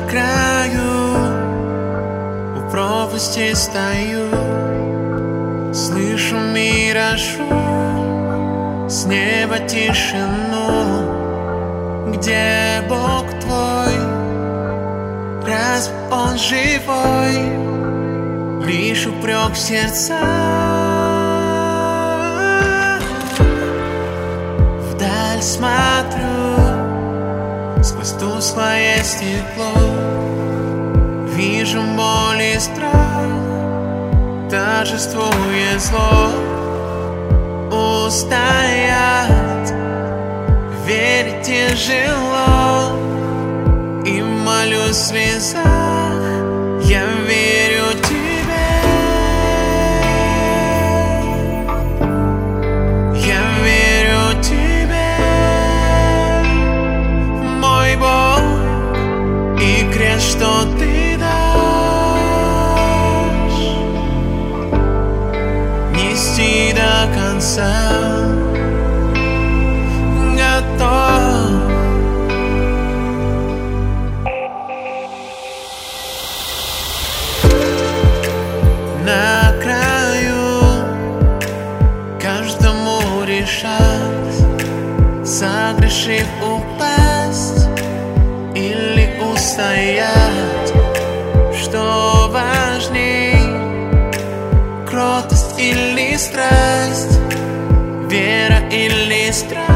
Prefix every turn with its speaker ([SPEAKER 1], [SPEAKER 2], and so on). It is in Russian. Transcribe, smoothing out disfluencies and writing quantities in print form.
[SPEAKER 1] краю, у пропасти стою, слышу мира шум, с неба тишину. Где Бог твой? Разве Он живой? Лишь упрек в сердца. Вдаль смотрю сквозь тусклое стекло, вижу боль и страх, торжествует зло. Устоять в вере тяжело, и молюсь в слезах, я верю тебе, я верю тебе, мой Бог, и крест, что ты дашь, нести до конца готов. На краю каждому решать, согрешив упасть или устоять. Что важней, кротость или страсть, вера или страсть?